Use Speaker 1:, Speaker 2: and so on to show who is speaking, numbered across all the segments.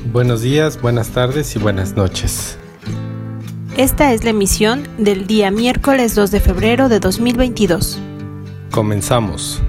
Speaker 1: Buenos días, buenas tardes y buenas noches.
Speaker 2: Esta es la emisión del día miércoles 2 de febrero de 2022.
Speaker 1: Comenzamos.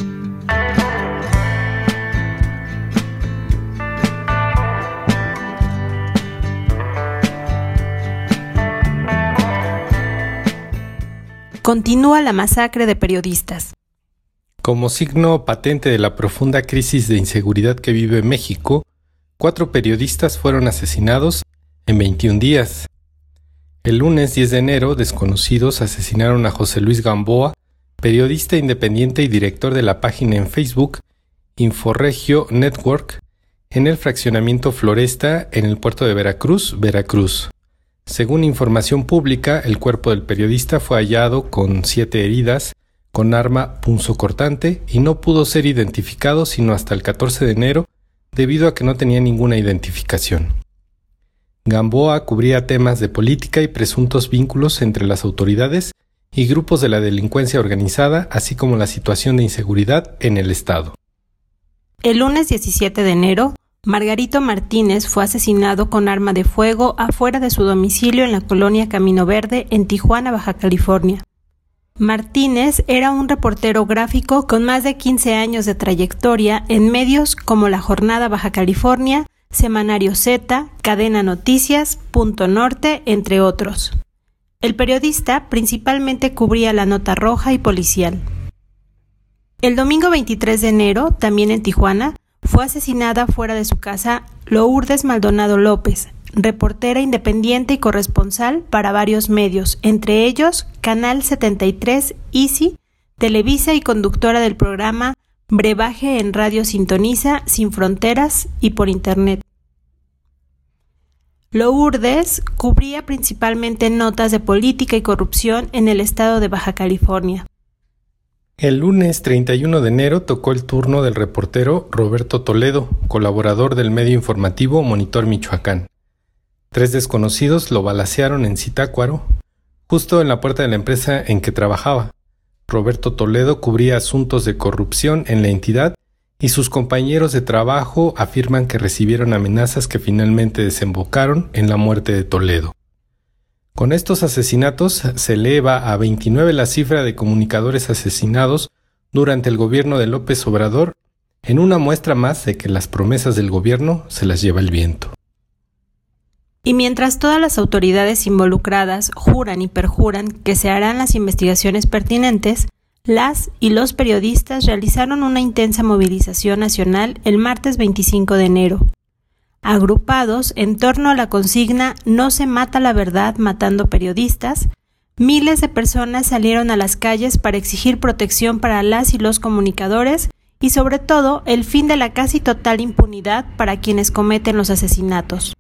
Speaker 2: Continúa la masacre de periodistas.
Speaker 1: Como signo patente de la profunda crisis de inseguridad que vive México, 4 periodistas fueron asesinados en 21 días. El lunes 10 de enero, desconocidos asesinaron a José Luis Gamboa, periodista independiente y director de la página en Facebook Inforregio Network, en el fraccionamiento Floresta, en el puerto de Veracruz, Veracruz. Según información pública, el cuerpo del periodista fue hallado con 7 heridas, con arma punzocortante, y no pudo ser identificado sino hasta el 14 de enero, debido a que no tenía ninguna identificación. Gamboa cubría temas de política y presuntos vínculos entre las autoridades y grupos de la delincuencia organizada, así como la situación de inseguridad en el estado.
Speaker 2: El lunes 17 de enero, Margarito Martínez fue asesinado con arma de fuego afuera de su domicilio en la colonia Camino Verde, en Tijuana, Baja California. Martínez era un reportero gráfico con más de 15 años de trayectoria en medios como La Jornada Baja California, Semanario Z, Cadena Noticias, Punto Norte, entre otros. El periodista principalmente cubría la nota roja y policial. El domingo 23 de enero, también en Tijuana, fue asesinada fuera de su casa Lourdes Maldonado López, reportera independiente y corresponsal para varios medios, entre ellos Canal 73, Easy, Televisa y conductora del programa Brebaje en Radio Sintoniza, Sin Fronteras y por Internet. Lourdes cubría principalmente notas de política y corrupción en el estado de Baja California.
Speaker 1: El lunes 31 de enero tocó el turno del reportero Roberto Toledo, colaborador del medio informativo Monitor Michoacán. 3 desconocidos lo balacearon en Zitácuaro, justo en la puerta de la empresa en que trabajaba. Roberto Toledo cubría asuntos de corrupción en la entidad y sus compañeros de trabajo afirman que recibieron amenazas que finalmente desembocaron en la muerte de Toledo. Con estos asesinatos se eleva a 29 la cifra de comunicadores asesinados durante el gobierno de López Obrador, en una muestra más de que las promesas del gobierno se las lleva el viento.
Speaker 2: Y mientras todas las autoridades involucradas juran y perjuran que se harán las investigaciones pertinentes, las y los periodistas realizaron una intensa movilización nacional el martes 25 de enero. Agrupados en torno a la consigna "No se mata la verdad matando periodistas", miles de personas salieron a las calles para exigir protección para las y los comunicadores y sobre todo el fin de la casi total impunidad para quienes cometen los asesinatos.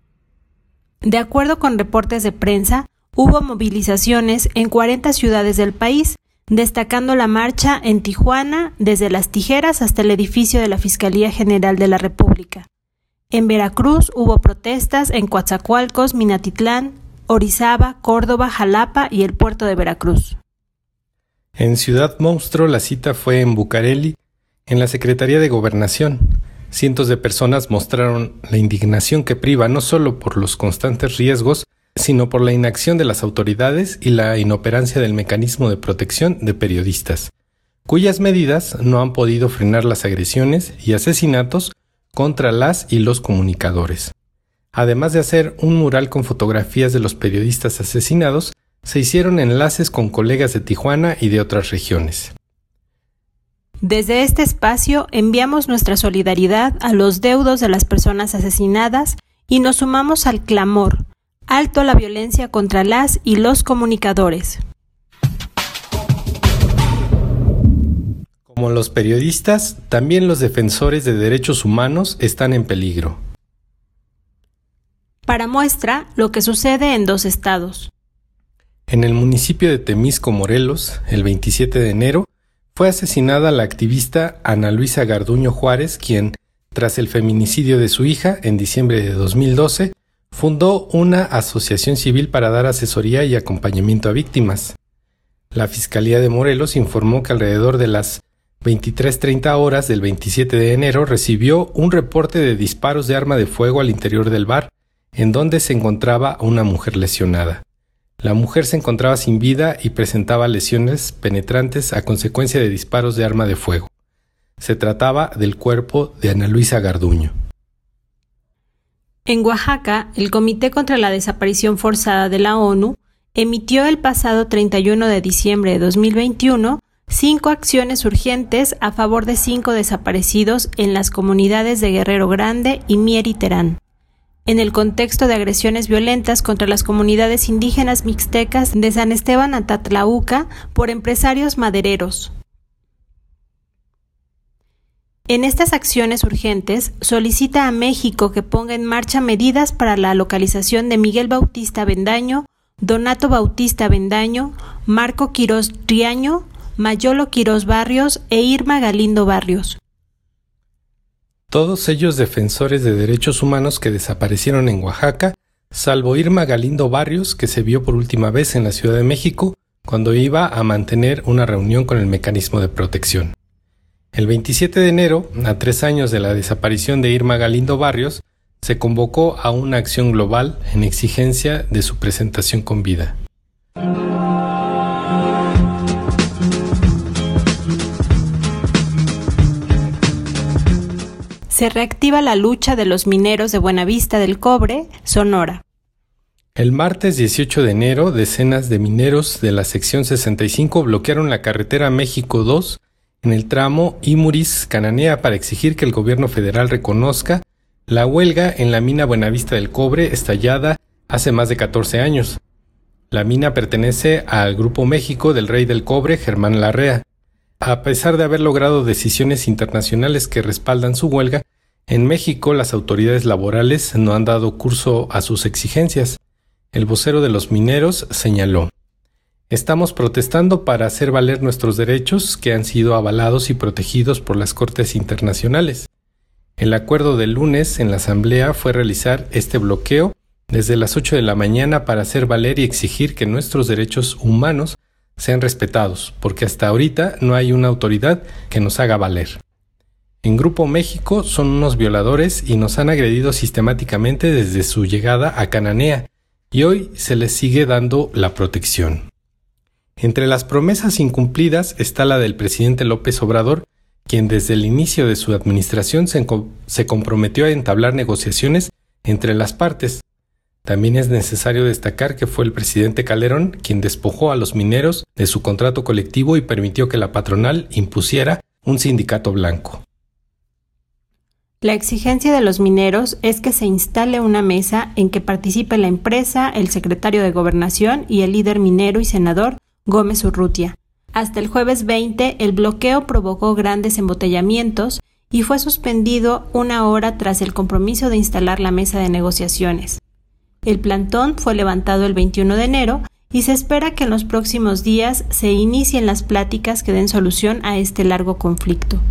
Speaker 2: De acuerdo con reportes de prensa, hubo movilizaciones en 40 ciudades del país, destacando la marcha en Tijuana desde Las Tijeras hasta el edificio de la Fiscalía General de la República. En Veracruz hubo protestas en Coatzacoalcos, Minatitlán, Orizaba, Córdoba, Jalapa y el puerto de Veracruz.
Speaker 1: En Ciudad Monstruo la cita fue en Bucareli, en la Secretaría de Gobernación. Cientos de personas mostraron la indignación que priva no solo por los constantes riesgos, sino por la inacción de las autoridades y la inoperancia del mecanismo de protección de periodistas, cuyas medidas no han podido frenar las agresiones y asesinatos contra las y los comunicadores. Además de hacer un mural con fotografías de los periodistas asesinados, se hicieron enlaces con colegas de Tijuana y de otras regiones.
Speaker 2: Desde este espacio enviamos nuestra solidaridad a los deudos de las personas asesinadas y nos sumamos al clamor: alto la violencia contra las y los comunicadores.
Speaker 1: Como los periodistas, también los defensores de derechos humanos están en peligro.
Speaker 2: Para muestra, lo que sucede en 2 estados.
Speaker 1: En el municipio de Temisco, Morelos, el 27 de enero, fue asesinada la activista Ana Luisa Garduño Juárez, quien, tras el feminicidio de su hija en diciembre de 2012, fundó una asociación civil para dar asesoría y acompañamiento a víctimas. La Fiscalía de Morelos informó que alrededor de las 23:30 horas del 27 de enero recibió un reporte de disparos de arma de fuego al interior del bar, en donde se encontraba una mujer lesionada. La mujer se encontraba sin vida y presentaba lesiones penetrantes a consecuencia de disparos de arma de fuego. Se trataba del cuerpo de Ana Luisa Garduño.
Speaker 2: En Oaxaca, el Comité contra la Desaparición Forzada de la ONU emitió el pasado 31 de diciembre de 2021 5 acciones urgentes a favor de 5 desaparecidos en las comunidades de Guerrero Grande y Mier y Terán, en el contexto de agresiones violentas contra las comunidades indígenas mixtecas de San Esteban Atatlauca por empresarios madereros. En estas acciones urgentes, solicita a México que ponga en marcha medidas para la localización de Miguel Bautista Bendaño, Donato Bautista Bendaño, Marco Quirós Riaño, Mayolo Quirós Barrios e Irma Galindo Barrios.
Speaker 1: Todos ellos defensores de derechos humanos que desaparecieron en Oaxaca, salvo Irma Galindo Barrios, que se vio por última vez en la Ciudad de México cuando iba a mantener una reunión con el mecanismo de protección. El 27 de enero, a 3 años de la desaparición de Irma Galindo Barrios, se convocó a una acción global en exigencia de su presentación con vida.
Speaker 2: Se reactiva la lucha de los mineros de Buenavista del Cobre, Sonora.
Speaker 1: El martes 18 de enero, decenas de mineros de la sección 65 bloquearon la carretera México 2 en el tramo Imuris-Cananea para exigir que el gobierno federal reconozca la huelga en la mina Buenavista del Cobre estallada hace más de 14 años. La mina pertenece al Grupo México del Rey del Cobre, Germán Larrea. A pesar de haber logrado decisiones internacionales que respaldan su huelga, en México las autoridades laborales no han dado curso a sus exigencias. El vocero de los mineros señaló: "Estamos protestando para hacer valer nuestros derechos que han sido avalados y protegidos por las Cortes Internacionales. El acuerdo del lunes en la Asamblea fue realizar este bloqueo desde las 8 de la mañana para hacer valer y exigir que nuestros derechos humanos sean respetados, porque hasta ahorita no hay una autoridad que nos haga valer. En Grupo México son unos violadores y nos han agredido sistemáticamente desde su llegada a Cananea, y hoy se les sigue dando la protección". Entre las promesas incumplidas está la del presidente López Obrador, quien desde el inicio de su administración se comprometió a entablar negociaciones entre las partes. También es necesario destacar que fue el presidente Calderón quien despojó a los mineros de su contrato colectivo y permitió que la patronal impusiera un sindicato blanco.
Speaker 2: La exigencia de los mineros es que se instale una mesa en que participe la empresa, el secretario de Gobernación y el líder minero y senador Gómez Urrutia. Hasta el jueves 20, el bloqueo provocó grandes embotellamientos y fue suspendido 1 hora tras el compromiso de instalar la mesa de negociaciones. El plantón fue levantado el 21 de enero y se espera que en los próximos días se inicien las pláticas que den solución a este largo conflicto.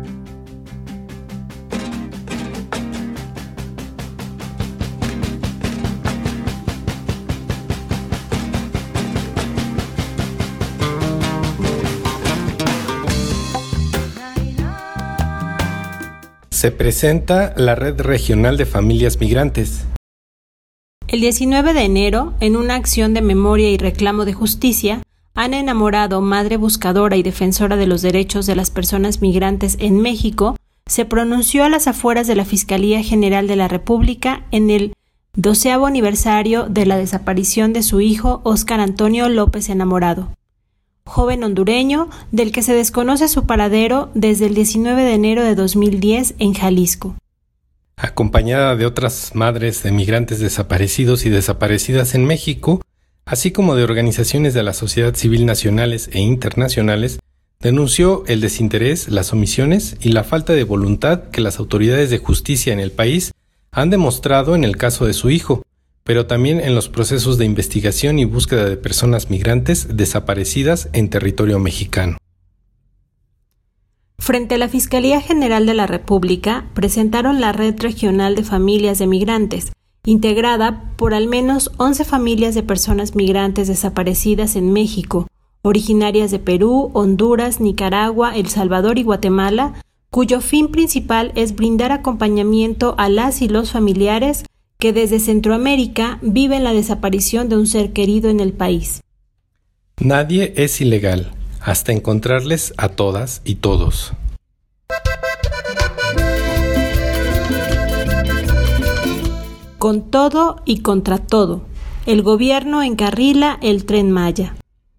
Speaker 1: Se presenta la Red Regional de Familias Migrantes.
Speaker 2: El 19 de enero, en una acción de memoria y reclamo de justicia, Ana Enamorado, madre buscadora y defensora de los derechos de las personas migrantes en México, se pronunció a las afueras de la Fiscalía General de la República en el 12º aniversario de la desaparición de su hijo Óscar Antonio López Enamorado, joven hondureño del que se desconoce su paradero desde el 19 de enero de 2010 en Jalisco.
Speaker 1: Acompañada de otras madres de migrantes desaparecidos y desaparecidas en México, así como de organizaciones de la sociedad civil nacionales e internacionales, denunció el desinterés, las omisiones y la falta de voluntad que las autoridades de justicia en el país han demostrado en el caso de su hijo, pero también en los procesos de investigación y búsqueda de personas migrantes desaparecidas en territorio mexicano.
Speaker 2: Frente a la Fiscalía General de la República, presentaron la Red Regional de Familias de Migrantes, integrada por al menos 11 familias de personas migrantes desaparecidas en México, originarias de Perú, Honduras, Nicaragua, El Salvador y Guatemala, cuyo fin principal es brindar acompañamiento a las y los familiares que desde Centroamérica viven la desaparición de un ser querido en el país.
Speaker 1: Nadie es ilegal, hasta encontrarles a todas y todos.
Speaker 2: Con todo y contra todo, el gobierno encarrila el Tren Maya.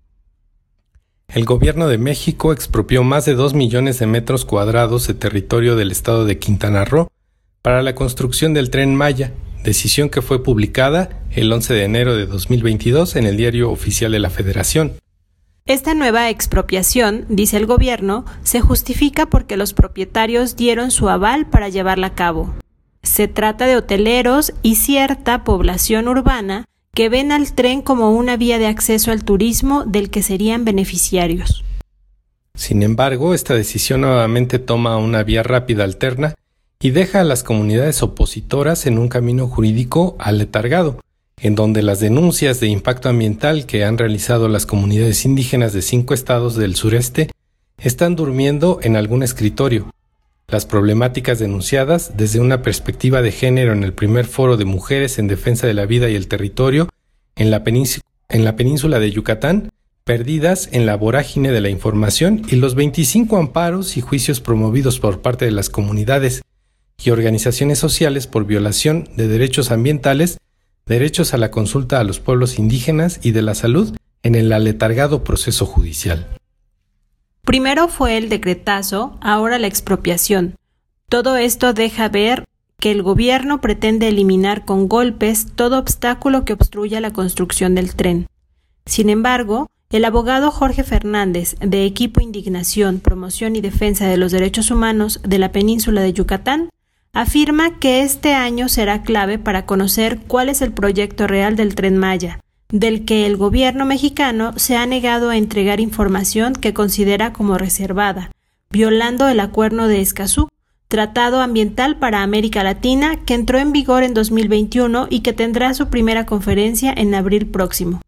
Speaker 1: El gobierno de México expropió más de 2 millones de metros cuadrados de territorio del estado de Quintana Roo para la construcción del Tren Maya, decisión que fue publicada el 11 de enero de 2022 en el Diario Oficial de la Federación.
Speaker 2: Esta nueva expropiación, dice el gobierno, se justifica porque los propietarios dieron su aval para llevarla a cabo. Se trata de hoteleros y cierta población urbana que ven al tren como una vía de acceso al turismo del que serían beneficiarios.
Speaker 1: Sin embargo, esta decisión nuevamente toma una vía rápida alterna y deja a las comunidades opositoras en un camino jurídico aletargado, en donde las denuncias de impacto ambiental que han realizado las comunidades indígenas de 5 estados del sureste están durmiendo en algún escritorio. Las problemáticas denunciadas desde una perspectiva de género en el primer foro de mujeres en defensa de la vida y el territorio en la península de Yucatán, perdidas en la vorágine de la información, y los 25 amparos y juicios promovidos por parte de las comunidades y organizaciones sociales por violación de derechos ambientales, derechos a la consulta a los pueblos indígenas y de la salud en el aletargado proceso judicial.
Speaker 2: Primero fue el decretazo, ahora la expropiación. Todo esto deja ver que el gobierno pretende eliminar con golpes todo obstáculo que obstruya la construcción del tren. Sin embargo, el abogado Jorge Fernández, de Equipo Indignación, Promoción y Defensa de los Derechos Humanos de la Península de Yucatán, afirma que este año será clave para conocer cuál es el proyecto real del Tren Maya, del que el gobierno mexicano se ha negado a entregar información que considera como reservada, violando el Acuerdo de Escazú, Tratado Ambiental para América Latina, que entró en vigor en 2021 y que tendrá su primera conferencia en abril próximo.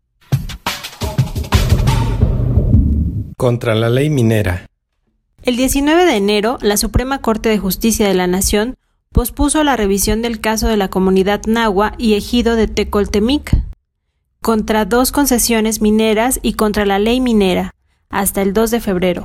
Speaker 1: Contra la ley minera.
Speaker 2: El 19 de enero, la Suprema Corte de Justicia de la Nación pospuso la revisión del caso de la comunidad nahua y ejido de Tecoltemic contra 2 concesiones mineras y contra la ley minera, hasta el 2 de febrero.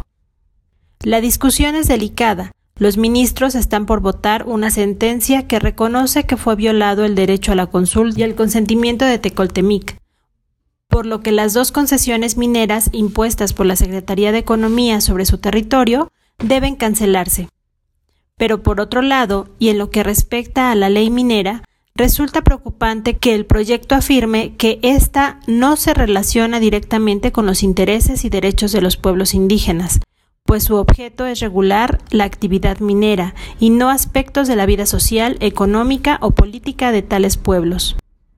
Speaker 2: La discusión es delicada. Los ministros están por votar una sentencia que reconoce que fue violado el derecho a la consulta y el consentimiento de Tecoltemic, por lo que las 2 concesiones mineras impuestas por la Secretaría de Economía sobre su territorio deben cancelarse. Pero por otro lado, y en lo que respecta a la ley minera, resulta preocupante que el proyecto afirme que ésta no se relaciona directamente con los intereses y derechos de los pueblos indígenas, pues su objeto es regular la actividad minera y no aspectos de la vida social, económica o política de tales pueblos.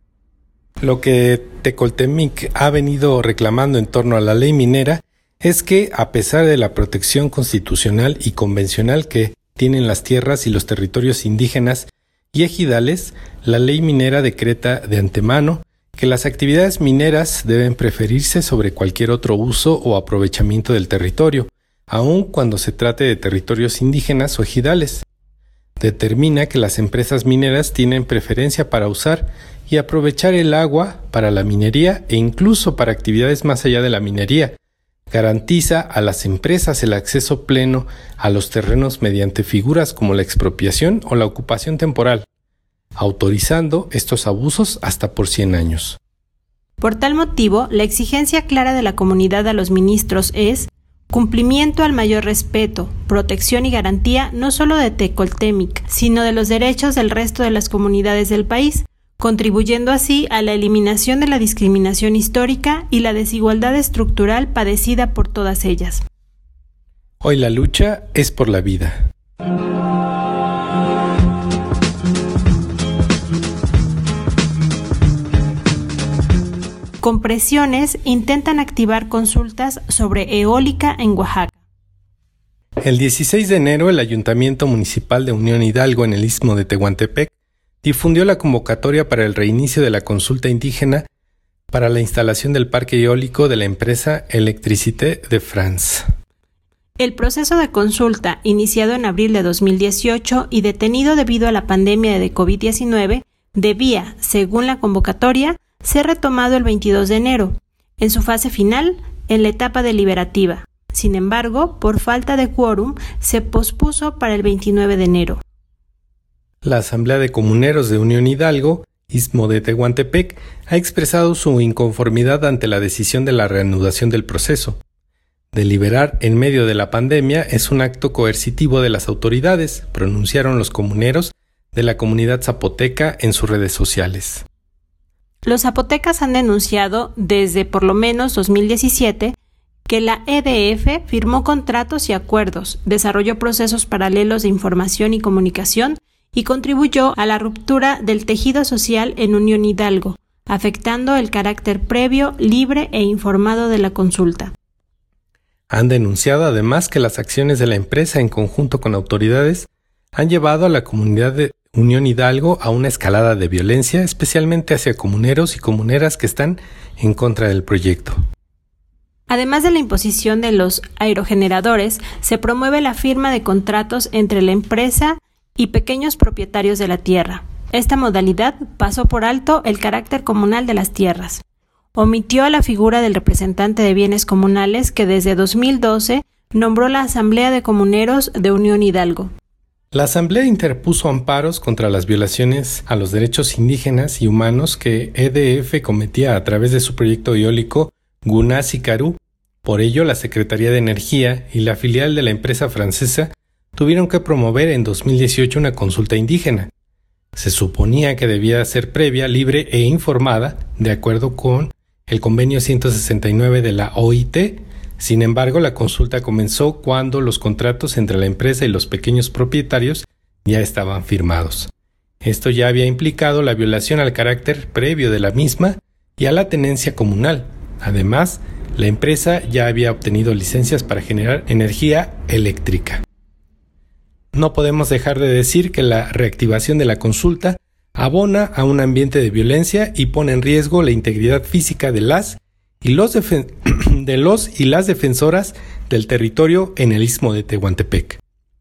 Speaker 1: Lo que Tecoltemic ha venido reclamando en torno a la ley minera es que, a pesar de la protección constitucional y convencional que tienen las tierras y los territorios indígenas y ejidales, la ley minera decreta de antemano que las actividades mineras deben preferirse sobre cualquier otro uso o aprovechamiento del territorio, aun cuando se trate de territorios indígenas o ejidales. Determina que las empresas mineras tienen preferencia para usar y aprovechar el agua para la minería e incluso para actividades más allá de la minería. Garantiza a las empresas el acceso pleno a los terrenos mediante figuras como la expropiación o la ocupación temporal, autorizando estos abusos hasta por 100 años.
Speaker 2: Por tal motivo, la exigencia clara de la comunidad a los ministros es cumplimiento al mayor respeto, protección y garantía no solo de Tecoltemic, sino de los derechos del resto de las comunidades del país, contribuyendo así a la eliminación de la discriminación histórica y la desigualdad estructural padecida por todas ellas.
Speaker 1: Hoy la lucha es por la vida.
Speaker 2: Con presiones intentan activar consultas sobre eólica en Oaxaca.
Speaker 1: El 16 de enero, el Ayuntamiento Municipal de Unión Hidalgo en el Istmo de Tehuantepec difundió la convocatoria para el reinicio de la consulta indígena para la instalación del parque eólico de la empresa Électricité de France.
Speaker 2: El proceso de consulta, iniciado en abril de 2018 y detenido debido a la pandemia de COVID-19, debía, según la convocatoria, ser retomado el 22 de enero, en su fase final, en la etapa deliberativa. Sin embargo, por falta de quórum, se pospuso para el 29 de enero.
Speaker 1: La Asamblea de Comuneros de Unión Hidalgo, Istmo de Tehuantepec, ha expresado su inconformidad ante la decisión de la reanudación del proceso. Deliberar en medio de la pandemia es un acto coercitivo de las autoridades, pronunciaron los comuneros de la comunidad zapoteca en sus redes sociales.
Speaker 2: Los zapotecas han denunciado desde por lo menos 2017 que la EDF firmó contratos y acuerdos, desarrolló procesos paralelos de información y comunicación y contribuyó a la ruptura del tejido social en Unión Hidalgo, afectando el carácter previo, libre e informado de la consulta.
Speaker 1: Han denunciado además que las acciones de la empresa en conjunto con autoridades han llevado a la comunidad de Unión Hidalgo a una escalada de violencia, especialmente hacia comuneros y comuneras que están en contra del proyecto.
Speaker 2: Además de la imposición de los aerogeneradores, se promueve la firma de contratos entre la empresa y pequeños propietarios de la tierra. Esta modalidad pasó por alto el carácter comunal de las tierras. Omitió a la figura del representante de bienes comunales que desde 2012 nombró la Asamblea de Comuneros de Unión Hidalgo.
Speaker 1: La Asamblea interpuso amparos contra las violaciones a los derechos indígenas y humanos que EDF cometía a través de su proyecto eólico Gunás-Icarú. Por ello, la Secretaría de Energía y la filial de la empresa francesa tuvieron que promover en 2018 una consulta indígena. Se suponía que debía ser previa, libre e informada, de acuerdo con el convenio 169 de la OIT. Sin embargo, la consulta comenzó cuando los contratos entre la empresa y los pequeños propietarios ya estaban firmados. Esto ya había implicado la violación al carácter previo de la misma y a la tenencia comunal. Además, la empresa ya había obtenido licencias para generar energía eléctrica. No podemos dejar de decir que la reactivación de la consulta abona a un ambiente de violencia y pone en riesgo la integridad física de las y los y las defensoras del territorio en el Istmo de Tehuantepec.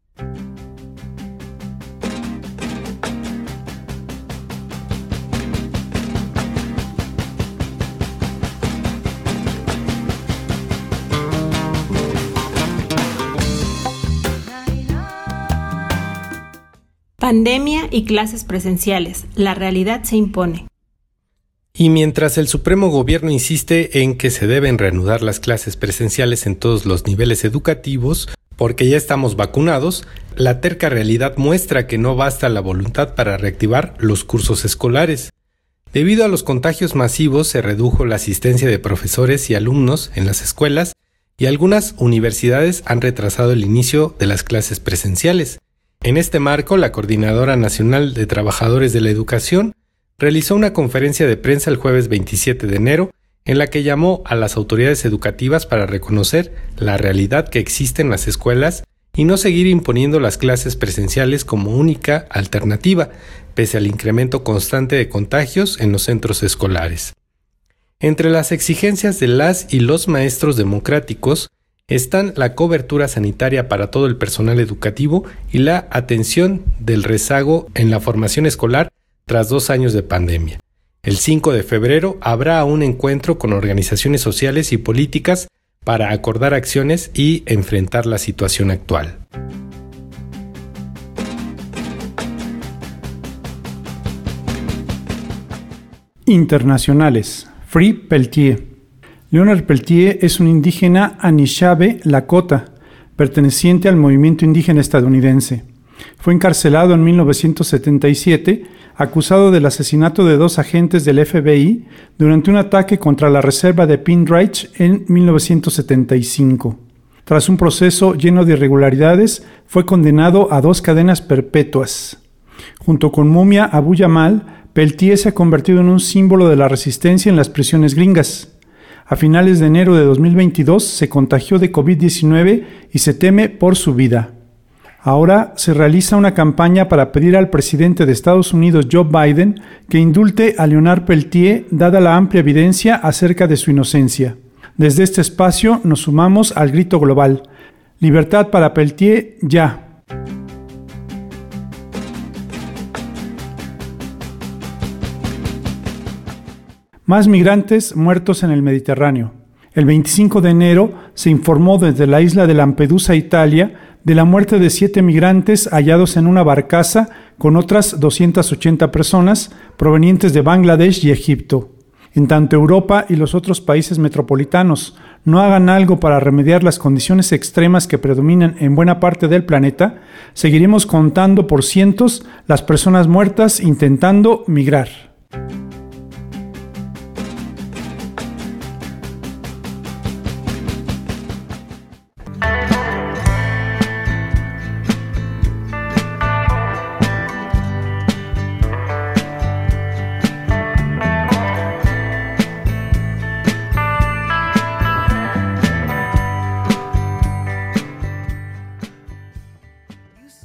Speaker 2: Pandemia y clases presenciales. La realidad se impone.
Speaker 1: Y mientras el Supremo Gobierno insiste en que se deben reanudar las clases presenciales en todos los niveles educativos, porque ya estamos vacunados, la terca realidad muestra que no basta la voluntad para reactivar los cursos escolares. Debido a los contagios masivos, se redujo la asistencia de profesores y alumnos en las escuelas y algunas universidades han retrasado el inicio de las clases presenciales. En este marco, la Coordinadora Nacional de Trabajadores de la Educación realizó una conferencia de prensa el jueves 27 de enero en la que llamó a las autoridades educativas para reconocer la realidad que existe en las escuelas y no seguir imponiendo las clases presenciales como única alternativa, pese al incremento constante de contagios en los centros escolares. Entre las exigencias de las y los maestros democráticos están la cobertura sanitaria para todo el personal educativo y la atención del rezago en la formación escolar tras 2 años de pandemia. El 5 de febrero habrá un encuentro con organizaciones sociales y políticas para acordar acciones y enfrentar la situación actual.
Speaker 3: Internacionales. Free Peltier. Leonard Peltier es un indígena Anishinaabe Lakota, perteneciente al movimiento indígena estadounidense. Fue encarcelado en 1977, acusado del asesinato de 2 agentes del FBI durante un ataque contra la reserva de Pindraich en 1975. Tras un proceso lleno de irregularidades, fue condenado a 2 cadenas perpetuas. Junto con Mumia Abu Jamal, Peltier se ha convertido en un símbolo de la resistencia en las prisiones gringas. A finales de enero de 2022 se contagió de COVID-19 y se teme por su vida. Ahora se realiza una campaña para pedir al presidente de Estados Unidos, Joe Biden, que indulte a Leonard Peltier, dada la amplia evidencia acerca de su inocencia. Desde este espacio nos sumamos al grito global: libertad para Peltier, ya. Más migrantes muertos en el Mediterráneo. El 25 de enero se informó desde la isla de Lampedusa, Italia, de la muerte de 7 migrantes hallados en una barcaza con otras 280 personas provenientes de Bangladesh y Egipto. En tanto Europa y los otros países metropolitanos no hagan algo para remediar las condiciones extremas que predominan en buena parte del planeta, seguiremos contando por cientos las personas muertas intentando migrar.